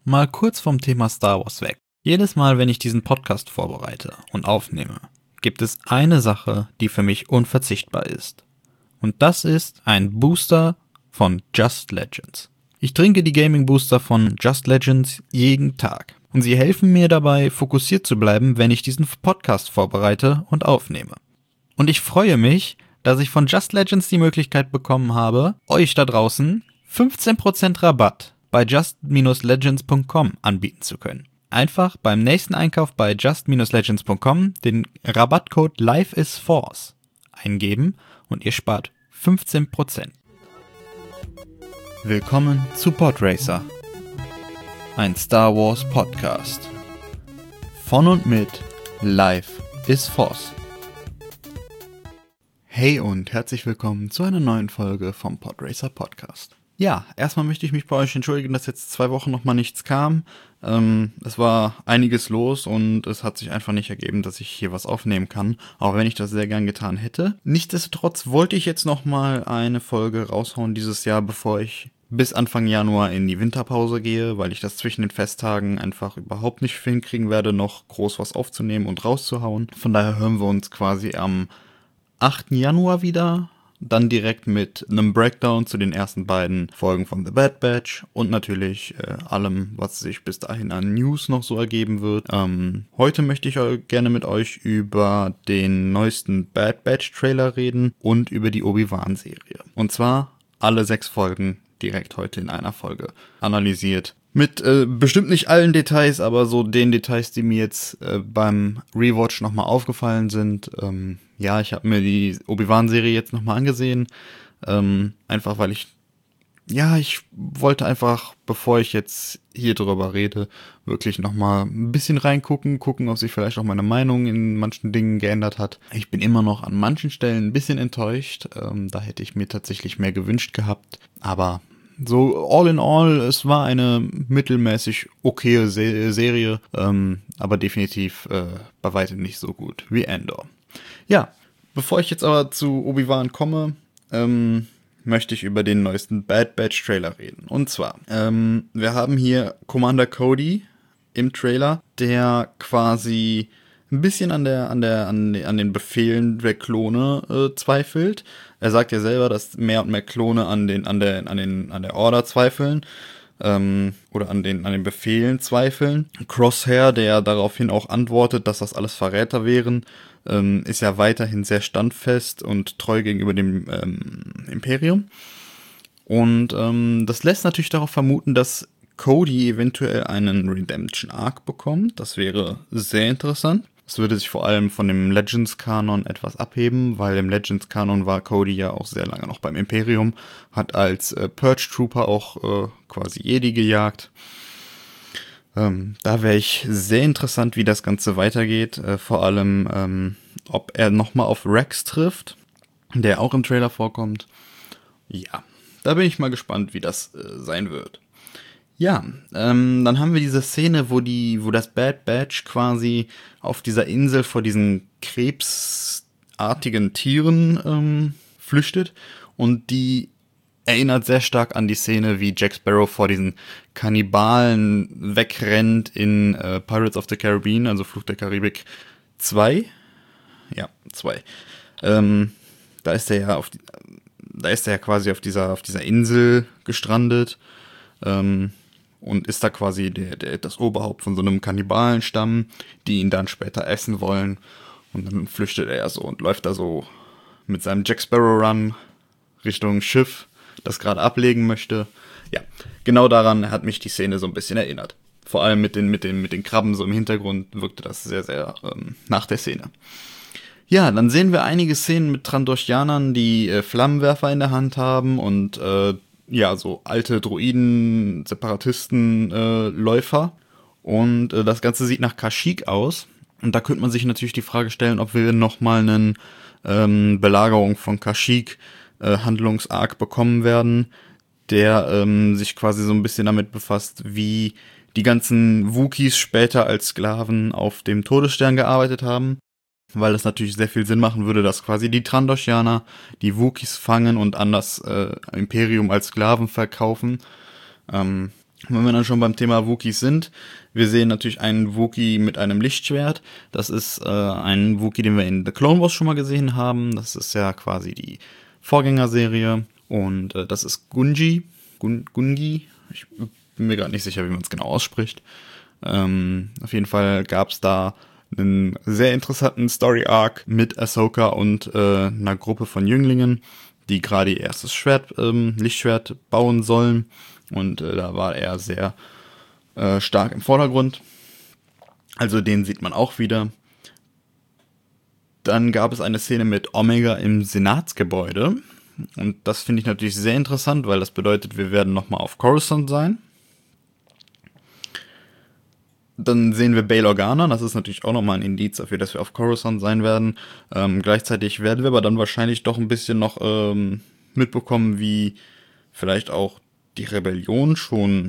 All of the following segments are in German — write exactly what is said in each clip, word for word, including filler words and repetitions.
Mal kurz vom Thema Star Wars weg. Jedes Mal, wenn ich diesen Podcast vorbereite und aufnehme, gibt es eine Sache, die für mich unverzichtbar ist. Und das ist ein Booster von Just Legends. Ich trinke die Gaming Booster von Just Legends jeden Tag. Und sie helfen mir dabei, fokussiert zu bleiben, wenn ich diesen Podcast vorbereite und aufnehme. Und ich freue mich, dass ich von Just Legends die Möglichkeit bekommen habe, euch da draußen fünfzehn Prozent Rabatt bei just legends punkt com anbieten zu können. Einfach beim nächsten Einkauf bei just legends punkt com den Rabattcode LifeIsForce eingeben und ihr spart fünfzehn Prozent. Willkommen zu Podracer, ein Star Wars Podcast. Von und mit Life is Force. Hey und herzlich willkommen zu einer neuen Folge vom Podracer Podcast. Ja, erstmal möchte ich mich bei euch entschuldigen, dass jetzt zwei Wochen nochmal nichts kam. Ähm, es war einiges los und es hat sich einfach nicht ergeben, dass ich hier was aufnehmen kann, auch wenn ich das sehr gern getan hätte. Nichtsdestotrotz wollte ich jetzt nochmal eine Folge raushauen dieses Jahr, bevor ich bis Anfang Januar in die Winterpause gehe, weil ich das zwischen den Festtagen einfach überhaupt nicht hinkriegen werde, noch groß was aufzunehmen und rauszuhauen. Von daher hören wir uns quasi am achten Januar wieder. Dann direkt mit einem Breakdown zu den ersten beiden Folgen von The Bad Batch und natürlich äh, allem, was sich bis dahin an News noch so ergeben wird. Ähm, heute möchte ich gerne mit euch über den neuesten Bad Batch Trailer reden und über die Obi-Wan-Serie. Und zwar alle sechs Folgen direkt heute in einer Folge analysiert. Mit äh, bestimmt nicht allen Details, aber so den Details, die mir jetzt äh, beim Rewatch nochmal aufgefallen sind. Ähm, ja, ich habe mir die Obi-Wan-Serie jetzt nochmal angesehen. Ähm, einfach weil ich, ja, ich wollte einfach, bevor ich jetzt hier drüber rede, wirklich nochmal ein bisschen reingucken, gucken, ob sich vielleicht auch meine Meinung in manchen Dingen geändert hat. Ich bin immer noch an manchen Stellen ein bisschen enttäuscht. Ähm, da hätte ich mir tatsächlich mehr gewünscht gehabt. Aber so all in all, es war eine mittelmäßig okaye Se- Serie, ähm, aber definitiv äh, bei weitem nicht so gut wie Andor. Ja, bevor ich jetzt aber zu Obi-Wan komme, ähm, möchte ich über den neuesten Bad Batch Trailer reden. Und zwar, ähm, wir haben hier Commander Cody im Trailer, der quasi ein bisschen an der an der an, an den Befehlen der Klone äh, zweifelt. Er sagt ja selber, dass mehr und mehr Klone an den an der an den an der Order zweifeln ähm, oder an den an den Befehlen zweifeln. Crosshair, der daraufhin auch antwortet, dass das alles Verräter wären, ähm, ist ja weiterhin sehr standfest und treu gegenüber dem ähm, Imperium. Und ähm, das lässt natürlich darauf vermuten, dass Cody eventuell einen Redemption Arc bekommt. Das wäre sehr interessant. Es würde sich vor allem von dem Legends-Kanon etwas abheben, weil im Legends-Kanon war Cody ja auch sehr lange noch beim Imperium, hat als äh, Purge Trooper auch äh, quasi Jedi gejagt. Ähm, da wäre ich sehr interessant, wie das Ganze weitergeht. Äh, vor allem, ähm, ob er nochmal auf Rex trifft, der auch im Trailer vorkommt. Ja, da bin ich mal gespannt, wie das äh, sein wird. Ja, ähm, dann haben wir diese Szene, wo die, wo das Bad Batch quasi auf dieser Insel vor diesen krebsartigen Tieren ähm, flüchtet und die erinnert sehr stark an die Szene, wie Jack Sparrow vor diesen Kannibalen wegrennt in äh, Pirates of the Caribbean, also Fluch der Karibik zwei. Ja, zwei. Ähm, da ist er ja auf, die, da ist er ja quasi auf dieser, auf dieser Insel gestrandet. Ähm, und ist da quasi der, der, das Oberhaupt von so einem Kannibalenstamm, die ihn dann später essen wollen. Und dann flüchtet er so und läuft da so mit seinem Jack Sparrow Run Richtung Schiff, das gerade ablegen möchte. Ja, genau daran hat mich die Szene so ein bisschen erinnert. Vor allem mit den, mit den, mit den Krabben so im Hintergrund wirkte das sehr, sehr ähm, nach der Szene. Ja, dann sehen wir einige Szenen mit Trandoshanern, die äh, Flammenwerfer in der Hand haben und äh, ja, so alte Droiden, Separatisten, äh, Läufer. Und äh, das Ganze sieht nach Kashyyyk aus. Und da könnte man sich natürlich die Frage stellen, ob wir nochmal einen ähm, Belagerung von Kashyyyk äh, Handlungsarc bekommen werden, der ähm, sich quasi so ein bisschen damit befasst, wie die ganzen Wookiees später als Sklaven auf dem Todesstern gearbeitet haben. Weil es natürlich sehr viel Sinn machen würde, dass quasi die Trandoshaner die Wookiees fangen und an das äh, Imperium als Sklaven verkaufen. Ähm, Wenn wir dann schon beim Thema Wookiees sind, wir sehen natürlich einen Wookie mit einem Lichtschwert. Das ist äh, ein Wookie, den wir in The Clone Wars schon mal gesehen haben. Das ist ja quasi die Vorgängerserie. Und äh, das ist Gungi. Gun Gungi. Ich bin mir gerade nicht sicher, wie man es genau ausspricht. Ähm, auf jeden Fall gab es da einen sehr interessanten Story-Arc mit Ahsoka und äh, einer Gruppe von Jünglingen, die gerade ihr erstes Schwert, ähm, Lichtschwert bauen sollen. Und äh, da war er sehr äh, stark im Vordergrund. Also den sieht man auch wieder. Dann gab es eine Szene mit Omega im Senatsgebäude. Und das finde ich natürlich sehr interessant, weil das bedeutet, wir werden nochmal auf Coruscant sein. Dann sehen wir Bail Organa. Das ist natürlich auch nochmal ein Indiz dafür, dass wir auf Coruscant sein werden. Ähm, gleichzeitig werden wir aber dann wahrscheinlich doch ein bisschen noch ähm, mitbekommen, wie vielleicht auch die Rebellion schon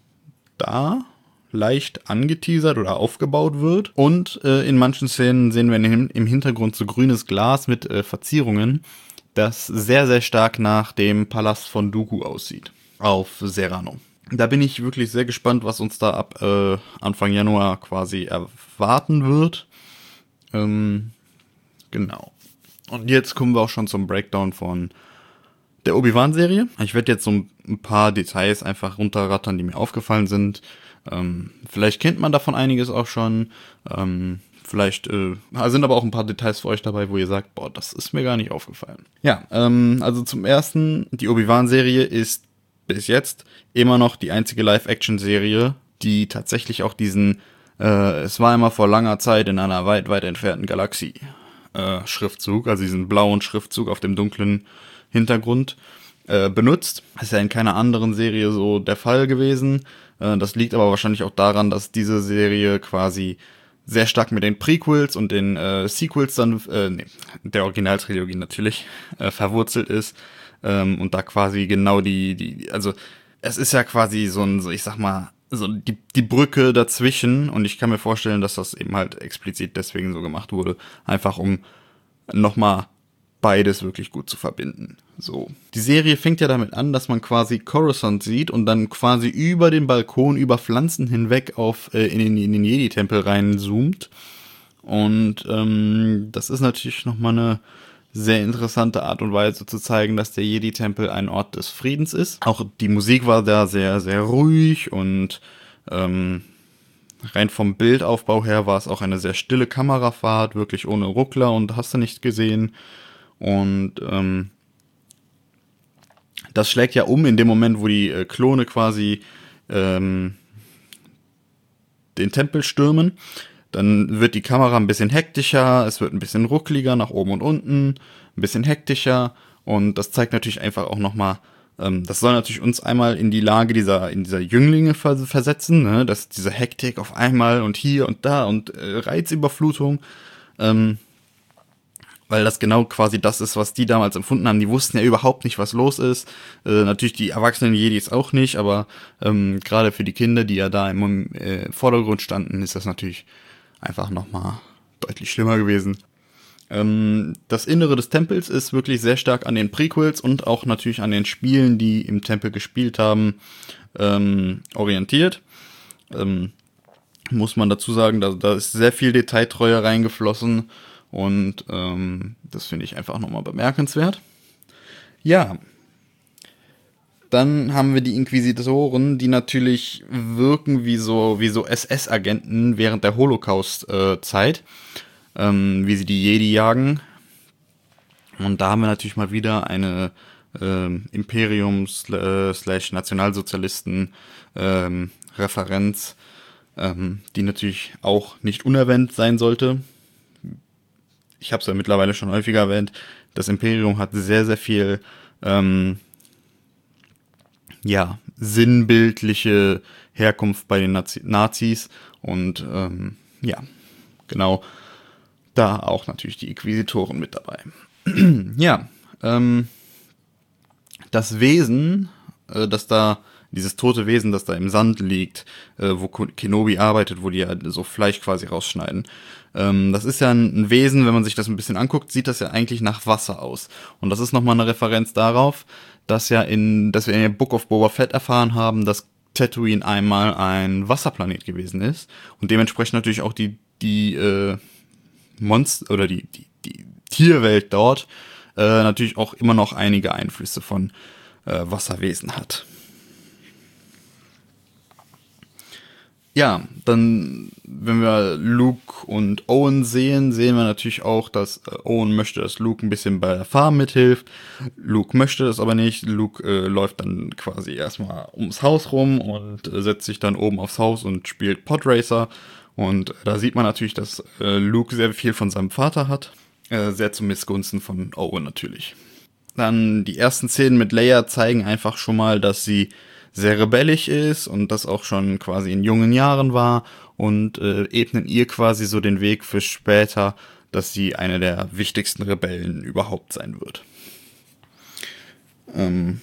da leicht angeteasert oder aufgebaut wird. Und äh, in manchen Szenen sehen wir im Hintergrund so grünes Glas mit äh, Verzierungen, das sehr, sehr stark nach dem Palast von Dooku aussieht. Auf Serrano. Da bin ich wirklich sehr gespannt, was uns da ab äh, Anfang Januar quasi erwarten wird. Ähm, genau. Und jetzt kommen wir auch schon zum Breakdown von der Obi-Wan-Serie. Ich werde jetzt so ein paar Details einfach runterrattern, die mir aufgefallen sind. Ähm, vielleicht kennt man davon einiges auch schon. Ähm, vielleicht äh, sind aber auch ein paar Details für euch dabei, wo ihr sagt, boah, das ist mir gar nicht aufgefallen. Ja, ähm, also zum Ersten, die Obi-Wan-Serie ist bis jetzt immer noch die einzige Live-Action-Serie, die tatsächlich auch diesen äh, es war immer vor langer Zeit in einer weit, weit entfernten Galaxie äh, Schriftzug, also diesen blauen Schriftzug auf dem dunklen Hintergrund äh, benutzt. Das ist ja in keiner anderen Serie so der Fall gewesen. Äh, das liegt aber wahrscheinlich auch daran, dass diese Serie quasi sehr stark mit den Prequels und den äh, Sequels dann, äh, nee, der Originaltrilogie natürlich, äh, verwurzelt ist. Ähm, und da quasi genau die, die, also es ist ja quasi so ein, so ich sag mal, so die, die Brücke dazwischen. Und ich kann mir vorstellen, dass das eben halt explizit deswegen so gemacht wurde. Einfach um nochmal beides wirklich gut zu verbinden. So. Die Serie fängt ja damit an, dass man quasi Coruscant sieht und dann quasi über den Balkon, über Pflanzen hinweg auf äh, in den, in den Jedi-Tempel reinzoomt. Und ähm, das ist natürlich nochmal eine sehr interessante Art und Weise zu zeigen, dass der Jedi-Tempel ein Ort des Friedens ist. Auch die Musik war da sehr, sehr ruhig und ähm, rein vom Bildaufbau her war es auch eine sehr stille Kamerafahrt, wirklich ohne Ruckler und hast du nicht gesehen. Und ähm, das schlägt ja um in dem Moment, wo die äh, Klone quasi ähm, den Tempel stürmen. Dann wird die Kamera ein bisschen hektischer, es wird ein bisschen ruckliger nach oben und unten, ein bisschen hektischer. Und das zeigt natürlich einfach auch nochmal, ähm, das soll natürlich uns einmal in die Lage dieser in dieser Jünglinge vers- versetzen, ne? Dass diese Hektik auf einmal und hier und da und äh, Reizüberflutung, ähm, weil das genau quasi das ist, was die damals empfunden haben. Die wussten ja überhaupt nicht, was los ist. Äh, natürlich die erwachsenen Jedis auch nicht, aber ähm, gerade für die Kinder, die ja da im äh, Vordergrund standen, ist das natürlich einfach nochmal deutlich schlimmer gewesen. Ähm, das Innere des Tempels ist wirklich sehr stark an den Prequels und auch natürlich an den Spielen, die im Tempel gespielt haben, ähm, orientiert. Ähm, muss man dazu sagen, da, da ist sehr viel Detailtreue reingeflossen. Und ähm, das finde ich einfach nochmal bemerkenswert. Ja, dann haben wir die Inquisitoren, die natürlich wirken wie so wie so S S-Agenten während der Holocaust-Zeit, äh, ähm, wie sie die Jedi jagen. Und da haben wir natürlich mal wieder eine ähm, Imperium-Nationalsozialisten-Referenz, ähm, die natürlich auch nicht unerwähnt sein sollte. Ich habe es ja mittlerweile schon häufiger erwähnt, das Imperium hat sehr, sehr viel ähm, ja, sinnbildliche Herkunft bei den Nazi- Nazis und ähm, ja, genau, da auch natürlich die Inquisitoren mit dabei. ja, ähm, das Wesen, äh, das da, dieses tote Wesen, das da im Sand liegt, äh, wo Kenobi arbeitet, wo die ja so Fleisch quasi rausschneiden, ähm, das ist ja ein, ein Wesen, wenn man sich das ein bisschen anguckt, sieht das ja eigentlich nach Wasser aus. Und das ist nochmal eine Referenz darauf, dass ja in, dass wir in der Book of Boba Fett erfahren haben, dass Tatooine einmal ein Wasserplanet gewesen ist und dementsprechend natürlich auch die die äh, Monster oder die die die Tierwelt dort äh, natürlich auch immer noch einige Einflüsse von äh, Wasserwesen hat. Ja, dann, wenn wir Luke und Owen sehen, sehen wir natürlich auch, dass äh, Owen möchte, dass Luke ein bisschen bei der Farm mithilft. Luke möchte das aber nicht. Luke äh, läuft dann quasi erstmal ums Haus rum und äh, setzt sich dann oben aufs Haus und spielt Podracer. Und äh, da sieht man natürlich, dass äh, Luke sehr viel von seinem Vater hat. Äh, sehr zum Missgunsten von Owen natürlich. Dann die ersten Szenen mit Leia zeigen einfach schon mal, dass sie sehr rebellisch ist und das auch schon quasi in jungen Jahren war und äh, ebnen ihr quasi so den Weg für später, dass sie eine der wichtigsten Rebellen überhaupt sein wird. Ähm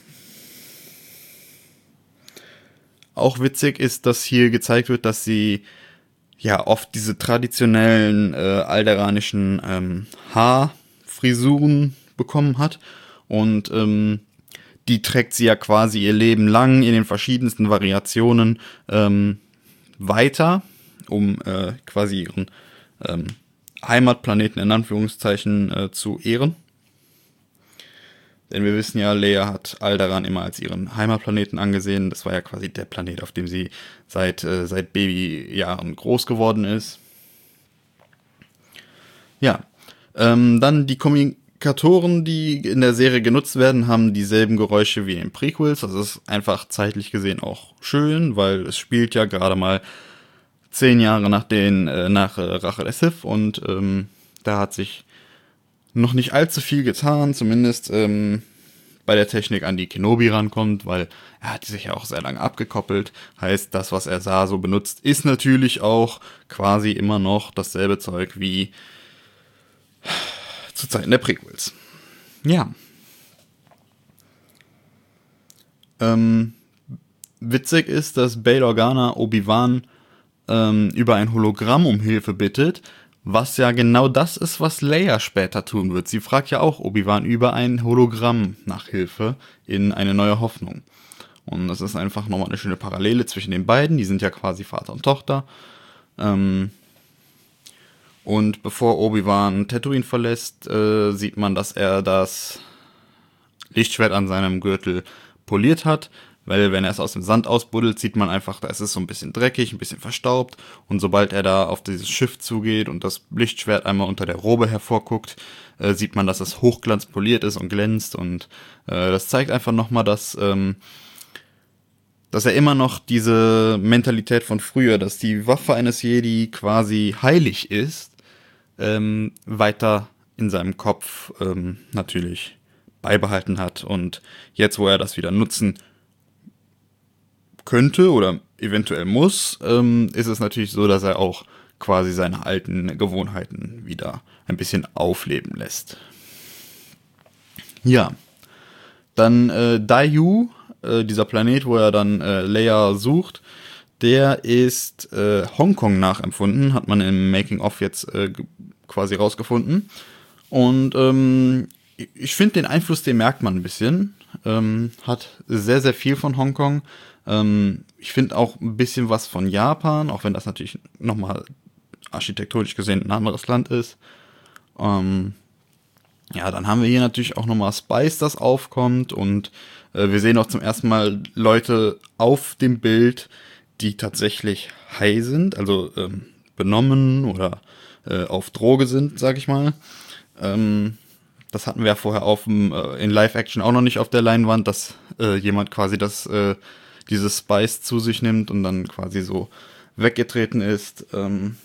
auch witzig ist, dass hier gezeigt wird, dass sie ja oft diese traditionellen äh, alderanischen ähm, Haarfrisuren bekommen hat und ähm, die trägt sie ja quasi ihr Leben lang in den verschiedensten Variationen ähm, weiter, um äh, quasi ihren ähm, Heimatplaneten in Anführungszeichen äh, zu ehren. Denn wir wissen ja, Leia hat Alderaan immer als ihren Heimatplaneten angesehen. Das war ja quasi der Planet, auf dem sie seit, äh, seit Babyjahren groß geworden ist. Ja, ähm, dann die Kommunikatoren, die in der Serie genutzt werden, haben dieselben Geräusche wie in den Prequels. Das ist einfach zeitlich gesehen auch schön, weil es spielt ja gerade mal zehn Jahre nach den äh, nach äh, Rache der Sith und ähm, da hat sich noch nicht allzu viel getan, zumindest ähm, bei der Technik, an die Kenobi rankommt, weil er hat sich ja auch sehr lange abgekoppelt. Heißt, das, was er sah, so benutzt, ist natürlich auch quasi immer noch dasselbe Zeug wie zu Zeiten der Prequels. Ja. Ähm, witzig ist, dass Bail Organa Obi-Wan ähm, über ein Hologramm um Hilfe bittet, was ja genau das ist, was Leia später tun wird. Sie fragt ja auch Obi-Wan über ein Hologramm nach Hilfe in Eine neue Hoffnung. Und das ist einfach nochmal eine schöne Parallele zwischen den beiden. Die sind ja quasi Vater und Tochter. Ähm und bevor Obi-Wan Tatooine verlässt, äh, sieht man, dass er das Lichtschwert an seinem Gürtel poliert hat. Weil wenn er es aus dem Sand ausbuddelt, sieht man einfach, da ist es so ein bisschen dreckig, ein bisschen verstaubt. Und sobald er da auf dieses Schiff zugeht und das Lichtschwert einmal unter der Robe hervorguckt, äh, sieht man, dass es hochglanzpoliert ist und glänzt. Und äh, das zeigt einfach nochmal, dass, ähm, dass er immer noch diese Mentalität von früher, dass die Waffe eines Jedi quasi heilig ist, ähm, weiter in seinem Kopf ähm, natürlich beibehalten hat. Und jetzt, wo er das wieder nutzen könnte oder eventuell muss, ähm, ist es natürlich so, dass er auch quasi seine alten Gewohnheiten wieder ein bisschen aufleben lässt. Ja, dann äh, Daiyu, äh, dieser Planet, wo er dann äh, Leia sucht, der ist äh, Hongkong nachempfunden, hat man im Making-of jetzt äh, quasi rausgefunden. Und ähm, ich finde, den Einfluss, den merkt man ein bisschen. Ähm, hat sehr, sehr viel von Hongkong. Ähm, ich finde auch ein bisschen was von Japan, auch wenn das natürlich nochmal architektonisch gesehen ein anderes Land ist. Ähm, ja, dann haben wir hier natürlich auch nochmal Spice, das aufkommt. Und äh, wir sehen auch zum ersten Mal Leute auf dem Bild, die tatsächlich high sind, also ähm, benommen oder äh, auf Droge sind, sag ich mal. Ähm, das hatten wir ja vorher auf dem, äh, in Live-Action auch noch nicht auf der Leinwand, dass äh, jemand quasi das, äh, dieses Spice zu sich nimmt und dann quasi so weggetreten ist. Ähm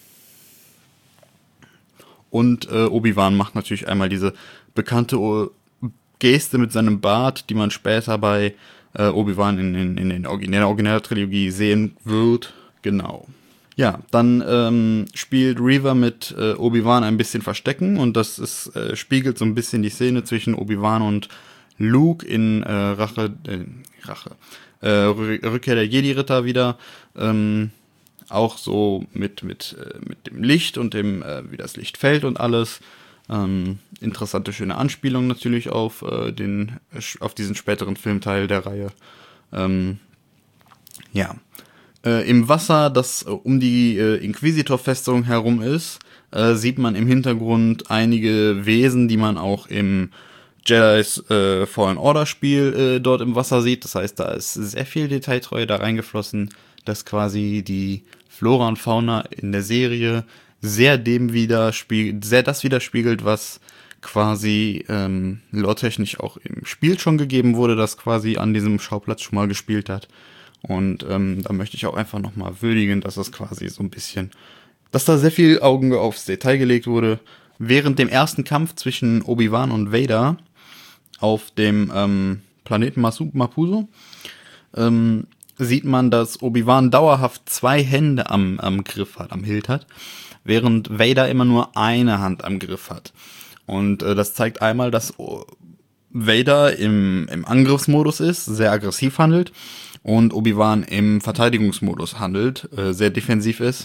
und äh, Obi-Wan macht natürlich einmal diese bekannte o- Geste mit seinem Bart, die man später bei äh, Obi-Wan in, in, in, den Origin- in der Originaltrilogie sehen wird. Genau. Ja, dann ähm, spielt Reva mit äh, Obi-Wan ein bisschen Verstecken und das ist, äh, spiegelt so ein bisschen die Szene zwischen Obi-Wan und Luke in äh, Rache, äh, Rache, äh, Rückkehr der Jedi-Ritter wieder. Ähm, auch so mit, mit, äh, mit dem Licht und dem, äh, wie das Licht fällt und alles. Ähm, interessante, schöne Anspielung natürlich auf, äh, den, auf diesen späteren Filmteil der Reihe. Ähm, Ja. Äh, Im Wasser, das äh, um die äh, Inquisitor-Festung herum ist, äh, sieht man im Hintergrund einige Wesen, die man auch im Jedi's äh, Fallen Order Spiel äh, dort im Wasser sieht. Das heißt, da ist sehr viel Detailtreue da reingeflossen, dass quasi die Flora und Fauna in der Serie sehr dem widerspiegelt, sehr das widerspiegelt, was quasi ähm, lore-technisch auch im Spiel schon gegeben wurde, das quasi an diesem Schauplatz schon mal gespielt hat. Und ähm, da möchte ich auch einfach nochmal würdigen, dass es quasi so ein bisschen, dass da sehr viel Augen aufs Detail gelegt wurde. Während dem ersten Kampf zwischen Obi-Wan und Vader auf dem ähm, Planeten Masu- Mapuso ähm, sieht man, dass Obi-Wan dauerhaft zwei Hände am, am Griff hat, am Hilt hat, während Vader immer nur eine Hand am Griff hat. Und äh, das zeigt einmal, dass Vader im, im Angriffsmodus ist, sehr aggressiv handelt, und Obi-Wan im Verteidigungsmodus handelt, äh, sehr defensiv ist.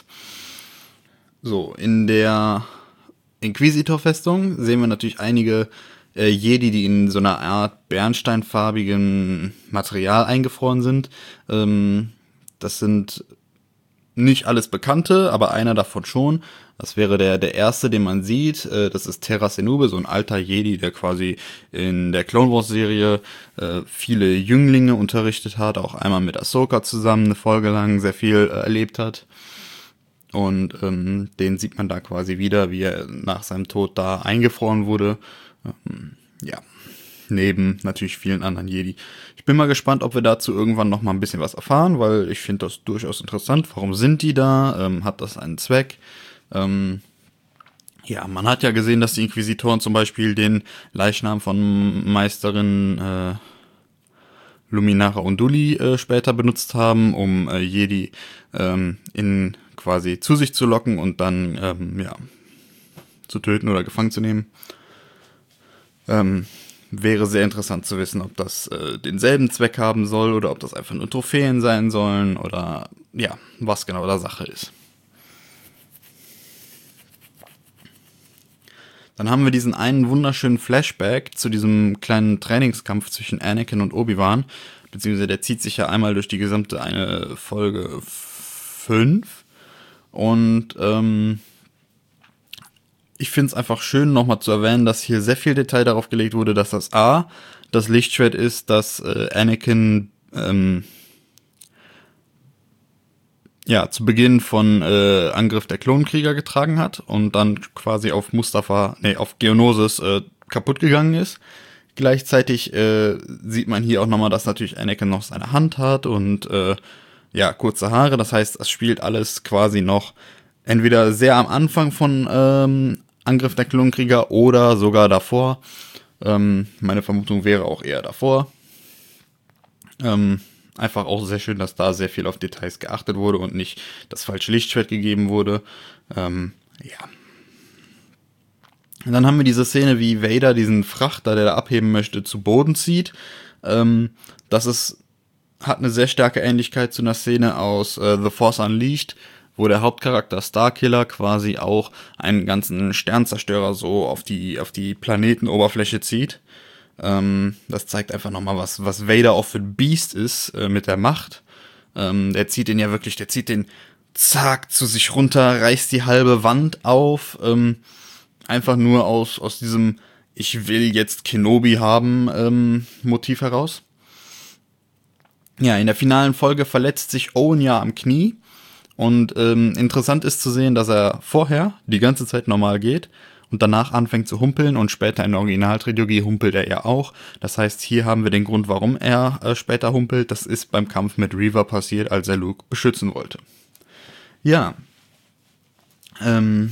So, in der Inquisitor-Festung sehen wir natürlich einige äh, Jedi, die in so einer Art bernsteinfarbigen Material eingefroren sind. Ähm, das sind nicht alles Bekannte, aber einer davon schon. Das wäre der der erste, den man sieht. Äh, das ist Terra Senube, so ein alter Jedi, der quasi in der Clone Wars Serie äh, viele Jünglinge unterrichtet hat, auch einmal mit Ahsoka zusammen eine Folge lang sehr viel äh, erlebt hat. Und ähm, den sieht man da quasi wieder, wie er nach seinem Tod da eingefroren wurde. Ähm, ja, neben natürlich vielen anderen Jedi. Ich bin mal gespannt, ob wir dazu irgendwann noch mal ein bisschen was erfahren, weil ich finde das durchaus interessant. Warum sind die da? Ähm, hat das einen Zweck? Ähm, ja, man hat ja gesehen, dass die Inquisitoren zum Beispiel den Leichnam von Meisterin äh, Luminara Unduli äh, später benutzt haben, um äh, Jedi ähm, in quasi zu sich zu locken und dann ähm, ja zu töten oder gefangen zu nehmen. Ähm, wäre sehr interessant zu wissen, ob das äh, denselben Zweck haben soll oder ob das einfach nur Trophäen sein sollen oder ja, was genau da Sache ist. Dann haben wir diesen einen wunderschönen Flashback zu diesem kleinen Trainingskampf zwischen Anakin und Obi-Wan, beziehungsweise der zieht sich ja einmal durch die gesamte eine Folge fünf und ähm, ich finde es einfach schön, nochmal zu erwähnen, dass hier sehr viel Detail darauf gelegt wurde, dass das A, das Lichtschwert ist, das äh, Anakin ähm, ja zu Beginn von äh, Angriff der Klonkrieger getragen hat und dann quasi auf Mustafa, nee, auf Geonosis äh, kaputt gegangen ist. Gleichzeitig äh, sieht man hier auch nochmal, dass natürlich Anakin noch seine Hand hat und äh, ja, kurze Haare. Das heißt, es spielt alles quasi noch entweder sehr am Anfang von ähm, Angriff der Klonkrieger oder sogar davor. Ähm, meine Vermutung wäre auch eher davor. Ähm, einfach auch sehr schön, dass da sehr viel auf Details geachtet wurde und nicht das falsche Lichtschwert gegeben wurde. Ähm, ja. Und dann haben wir diese Szene, wie Vader diesen Frachter, der da abheben möchte, zu Boden zieht. Ähm, das ist, hat eine sehr starke Ähnlichkeit zu einer Szene aus äh, The Force Unleashed, wo der Hauptcharakter Starkiller quasi auch einen ganzen Sternzerstörer so auf die, auf die Planetenoberfläche zieht. Ähm, das zeigt einfach nochmal, was, was Vader auch für ein Biest ist äh, mit der Macht. Ähm, der zieht den ja wirklich, der zieht den zack zu sich runter, reißt die halbe Wand auf, ähm, einfach nur aus, aus diesem ich will jetzt Kenobi haben ähm, Motiv heraus. Ja, in der finalen Folge verletzt sich Owen ja am Knie. Und ähm, interessant ist zu sehen, dass er vorher die ganze Zeit normal geht und danach anfängt zu humpeln und später in der Originaltrilogie humpelt er ja auch. Das heißt, hier haben wir den Grund, warum er äh, später humpelt. Das ist beim Kampf mit Reva passiert, als er Luke beschützen wollte. Ja. Ähm,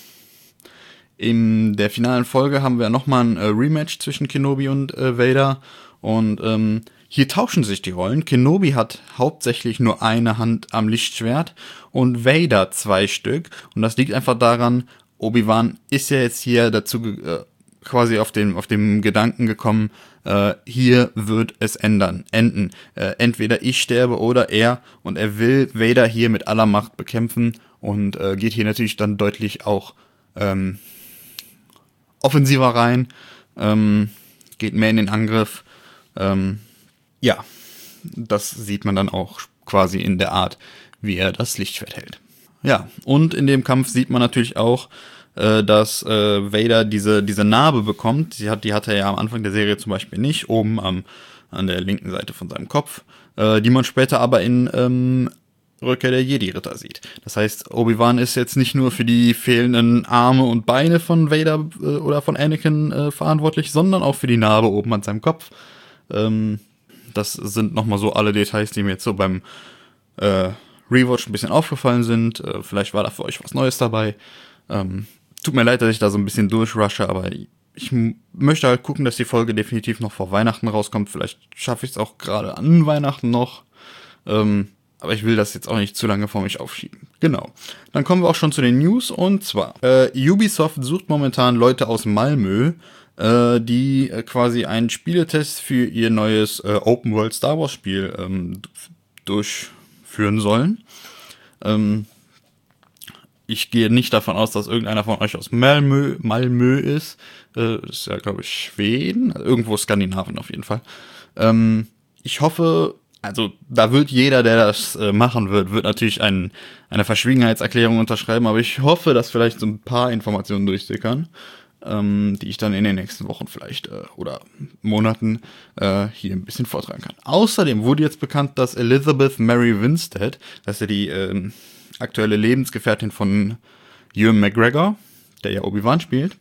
in der finalen Folge haben wir nochmal ein äh, Rematch zwischen Kenobi und äh, Vader und ähm, hier tauschen sich die Rollen. Kenobi hat hauptsächlich nur eine Hand am Lichtschwert und Vader zwei Stück. Und das liegt einfach daran, Obi-Wan ist ja jetzt hier dazu äh, quasi auf dem, auf dem Gedanken gekommen, äh, hier wird es ändern, enden. Äh, entweder ich sterbe oder er. Und er will Vader hier mit aller Macht bekämpfen und äh, geht hier natürlich dann deutlich auch ähm, offensiver rein, ähm, geht mehr in den Angriff. Ähm, Ja, das sieht man dann auch quasi in der Art, wie er das Lichtschwert hält. Ja, und in dem Kampf sieht man natürlich auch, äh, dass äh, Vader diese, diese Narbe bekommt. Die, hat, die hatte er ja am Anfang der Serie zum Beispiel nicht, oben am, an der linken Seite von seinem Kopf, äh, die man später aber in ähm, Rückkehr der Jedi-Ritter sieht. Das heißt, Obi-Wan ist jetzt nicht nur für die fehlenden Arme und Beine von Vader äh, oder von Anakin äh, verantwortlich, sondern auch für die Narbe oben an seinem Kopf. Ähm, das sind nochmal so alle Details, die mir jetzt so beim äh, Rewatch ein bisschen aufgefallen sind. Äh, vielleicht war da für euch was Neues dabei. Ähm, tut mir leid, dass ich da so ein bisschen durchrushe, aber ich m- möchte halt gucken, dass die Folge definitiv noch vor Weihnachten rauskommt. Vielleicht schaffe ich es auch gerade an Weihnachten noch. Ähm, aber ich will das jetzt auch nicht zu lange vor mich aufschieben. Genau. Dann kommen wir auch schon zu den News. Und zwar, äh, Ubisoft sucht momentan Leute aus Malmö, äh, die äh, quasi einen Spieletest für ihr neues äh, Open World Star Wars Spiel ähm, durchführen sollen. Ähm, ich gehe nicht davon aus, dass irgendeiner von euch aus Malmö, Malmö ist. Äh, das ist ja, glaube ich, Schweden. Also irgendwo Skandinavien auf jeden Fall. Ähm, ich hoffe... Also da wird jeder, der das äh, machen wird, wird natürlich ein, eine Verschwiegenheitserklärung unterschreiben, aber ich hoffe, dass vielleicht so ein paar Informationen durchsickern, ähm, die ich dann in den nächsten Wochen vielleicht äh, oder Monaten äh, hier ein bisschen vortragen kann. Außerdem wurde jetzt bekannt, dass Elizabeth Mary Winstead, das ist ja die äh, aktuelle Lebensgefährtin von Ewan McGregor, der ja Obi-Wan spielt,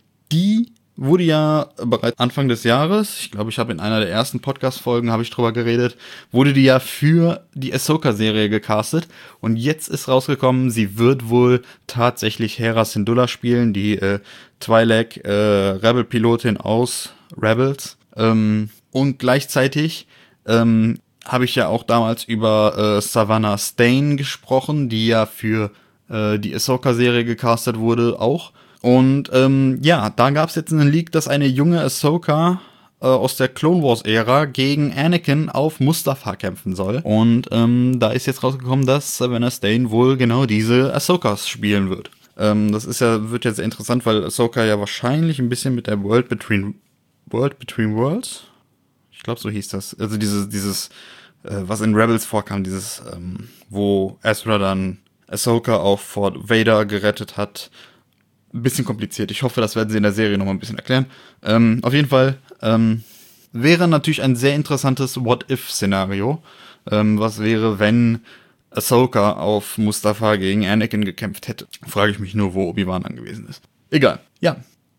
die wurde ja bereits Anfang des Jahres, ich glaube, ich habe in einer der ersten Podcast-Folgen habe ich drüber geredet, wurde die ja für die Ahsoka-Serie gecastet und jetzt ist rausgekommen, sie wird wohl tatsächlich Hera Syndulla spielen, die äh, Twi'lek äh, Rebel-Pilotin aus Rebels. Ähm, und gleichzeitig ähm, habe ich ja auch damals über äh, Savannah Stain gesprochen, die ja für äh, die Ahsoka-Serie gecastet wurde auch. Und ähm, ja, da gab es jetzt einen Leak, dass eine junge Ahsoka äh, aus der Clone Wars-Ära gegen Anakin auf Mustafar kämpfen soll. Und ähm, da ist jetzt rausgekommen, dass Savannah Stain wohl genau diese Ahsokas spielen wird. Ähm, das ist ja, wird jetzt sehr interessant, weil Ahsoka ja wahrscheinlich ein bisschen mit der World Between World Between Worlds, ich glaube so hieß das, also dieses, dieses, äh, was in Rebels vorkam, dieses, ähm, wo Ezra dann Ahsoka auf Fort Vader gerettet hat. Ein bisschen kompliziert. Ich hoffe, das werden sie in der Serie nochmal ein bisschen erklären. Ähm, auf jeden Fall ähm, wäre natürlich ein sehr interessantes What-If-Szenario. Ähm, was wäre, wenn Ahsoka auf Mustafar gegen Anakin gekämpft hätte? Frage ich mich nur, wo Obi-Wan angewiesen ist. Egal. Ja.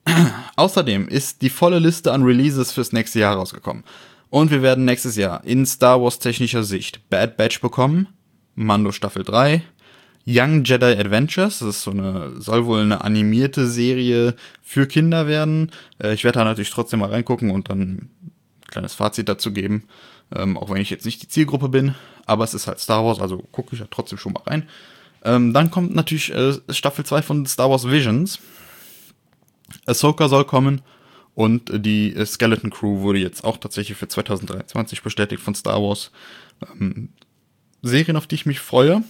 Außerdem ist die volle Liste an Releases fürs nächste Jahr rausgekommen. Und wir werden nächstes Jahr in Star Wars technischer Sicht Bad Batch bekommen, Mando Staffel drei, Young Jedi Adventures, das ist so eine, soll wohl eine animierte Serie für Kinder werden. Äh, ich werde da natürlich trotzdem mal reingucken und dann ein kleines Fazit dazu geben, ähm, auch wenn ich jetzt nicht die Zielgruppe bin, aber es ist halt Star Wars, also gucke ich ja trotzdem schon mal rein. Ähm, dann kommt natürlich äh, Staffel zwei von Star Wars Visions. Ahsoka soll kommen und die äh, Skeleton Crew wurde jetzt auch tatsächlich für zwanzig dreiundzwanzig bestätigt von Star Wars. Ähm, Serien, auf die ich mich freue.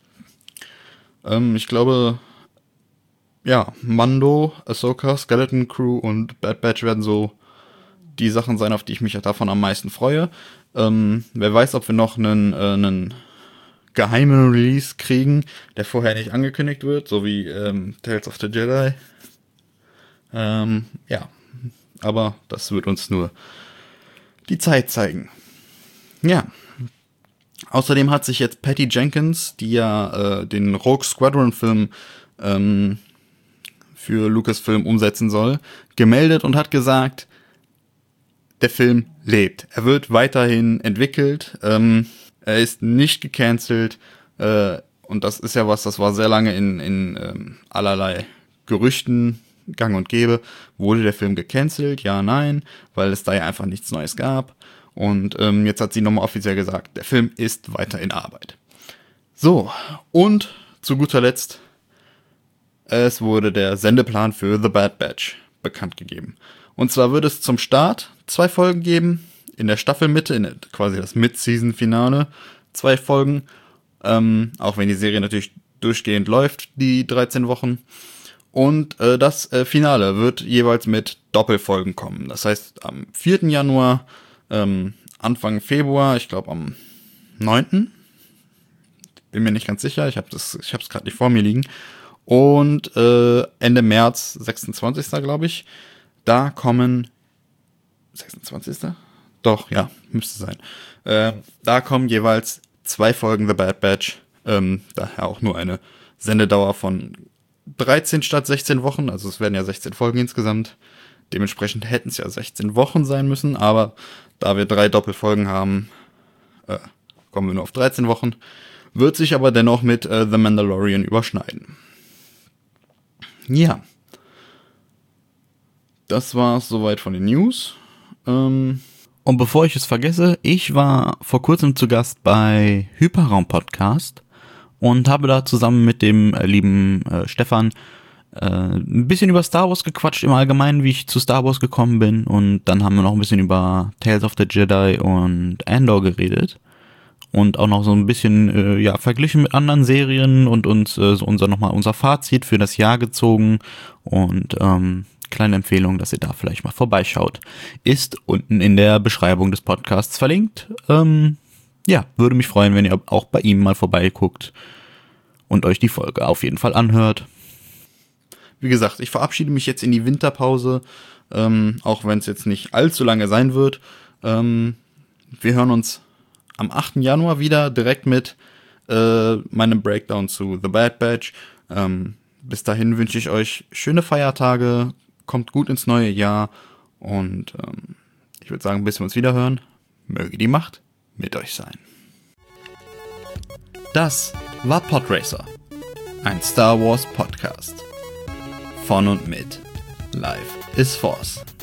Ich glaube, ja, Mando, Ahsoka, Skeleton Crew und Bad Batch werden so die Sachen sein, auf die ich mich davon am meisten freue. Ähm, wer weiß, ob wir noch einen, äh, einen geheimen Release kriegen, der vorher nicht angekündigt wird, so wie ähm, Tales of the Jedi. Ähm, ja, aber das wird uns nur die Zeit zeigen. Ja. Außerdem hat sich jetzt Patty Jenkins, die ja äh, den Rogue Squadron-Film ähm, für Lucasfilm umsetzen soll, gemeldet und hat gesagt, der Film lebt. Er wird weiterhin entwickelt, ähm, er ist nicht gecancelt äh, und das ist ja was, das war sehr lange in, in ähm, allerlei Gerüchten gang und gäbe. Wurde der Film gecancelt? Ja, nein, weil es da ja einfach nichts Neues gab. Und ähm, jetzt hat sie nochmal offiziell gesagt, der Film ist weiter in Arbeit. So, und zu guter Letzt, es wurde der Sendeplan für The Bad Batch bekannt gegeben. Und zwar wird es zum Start zwei Folgen geben, in der Staffelmitte, in der, quasi das Mid-Season-Finale, zwei Folgen, ähm, auch wenn die Serie natürlich durchgehend läuft, die dreizehn Wochen. Und äh, das äh, Finale wird jeweils mit Doppelfolgen kommen. Das heißt, am vierten Januar, ähm, Anfang Februar, ich glaube am neunten bin mir nicht ganz sicher, ich habe das, ich habe es gerade nicht vor mir liegen. Und äh, Ende März, sechsundzwanzigsten glaube ich, da kommen sechsundzwanzigsten Doch, ja, müsste sein. Äh, da kommen jeweils zwei Folgen The Bad Batch. Ähm, daher auch nur eine Sendedauer von dreizehn statt sechzehn Wochen. Also es werden ja sechzehn Folgen insgesamt. Dementsprechend hätten es ja sechzehn Wochen sein müssen. Aber da wir drei Doppelfolgen haben, äh, kommen wir nur auf dreizehn Wochen. Wird sich aber dennoch mit äh, The Mandalorian überschneiden. Ja. Das war's soweit von den News. Ähm... Und bevor ich es vergesse, ich war vor kurzem zu Gast bei Hyperraum Podcast und habe da zusammen mit dem äh, lieben äh, Stefan äh, ein bisschen über Star Wars gequatscht im Allgemeinen, wie ich zu Star Wars gekommen bin, und dann haben wir noch ein bisschen über Tales of the Jedi und Andor geredet und auch noch so ein bisschen äh, ja verglichen mit anderen Serien und uns äh, so unser nochmal unser Fazit für das Jahr gezogen und ähm, kleine Empfehlung, dass ihr da vielleicht mal vorbeischaut. Ist unten in der Beschreibung des Podcasts verlinkt. Ähm, ja, würde mich freuen, wenn ihr auch bei ihm mal vorbeiguckt und euch die Folge auf jeden Fall anhört. Wie gesagt, ich verabschiede mich jetzt in die Winterpause, ähm, auch wenn es jetzt nicht allzu lange sein wird. Ähm, wir hören uns am achten Januar wieder, direkt mit äh, meinem Breakdown zu The Bad Batch. Ähm, bis dahin wünsche ich euch schöne Feiertage, kommt gut ins neue Jahr und ähm, ich würde sagen, bis wir uns wieder hören, möge die Macht mit euch sein. Das war Podracer, ein Star Wars Podcast. Von und mit Life is Force.